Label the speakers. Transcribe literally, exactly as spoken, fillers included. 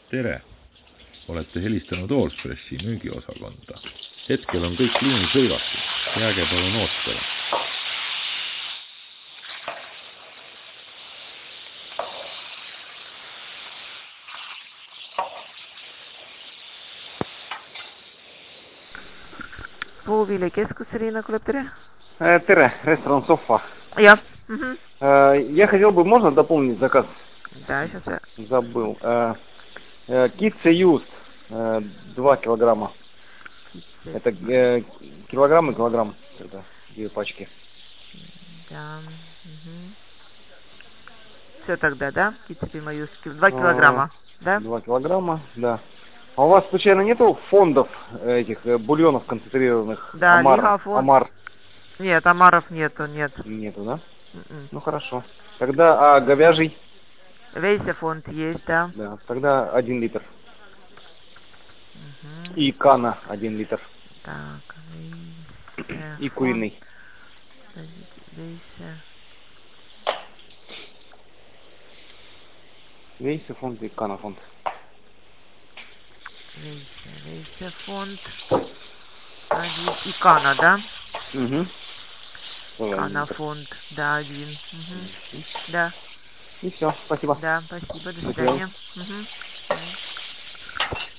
Speaker 1: tere! Olete helistanud Allfreshi müügiosakonda. Hetkel on kõik liinid hõivatud. Jääge palun ootele.
Speaker 2: Puuviljakeskus, Ирина Кулеб, tere.
Speaker 3: Tere, ресторан Софа.
Speaker 2: Я. Угу.
Speaker 3: Я хотел бы, можно дополнить заказ?
Speaker 2: Да, сейчас я.
Speaker 3: Забыл. Китцы юст, два килограмма. Это килограмм и килограмм, это две пачки.
Speaker 2: Да. Угу. Все тогда, да? Китцы маюски. Два килограмма, да?
Speaker 3: Два килограмма, да. А у вас, случайно, нету фондов этих бульонов концентрированных?
Speaker 2: Да,
Speaker 3: Амар,
Speaker 2: лигафонд.
Speaker 3: Амар.
Speaker 2: Нет, омаров нету, нет.
Speaker 3: Нету, да?
Speaker 2: Mm-mm.
Speaker 3: Ну хорошо. Тогда, а говяжий?
Speaker 2: Вейсефонд есть, да.
Speaker 3: Да, тогда один литр.
Speaker 2: Угу.
Speaker 3: И кана один литр.
Speaker 2: Так, вейсефонд.
Speaker 3: И куриный.
Speaker 2: Вейсе.
Speaker 3: Вейсефонд и канафонд.
Speaker 2: Вейсе, вейсефонд. Один. И кана, да?
Speaker 3: Угу.
Speaker 2: Канафонд, да, один. Угу. Да.
Speaker 3: И все, спасибо.
Speaker 2: Да, спасибо, до
Speaker 3: До
Speaker 2: свидания.
Speaker 3: свидания.
Speaker 2: Угу.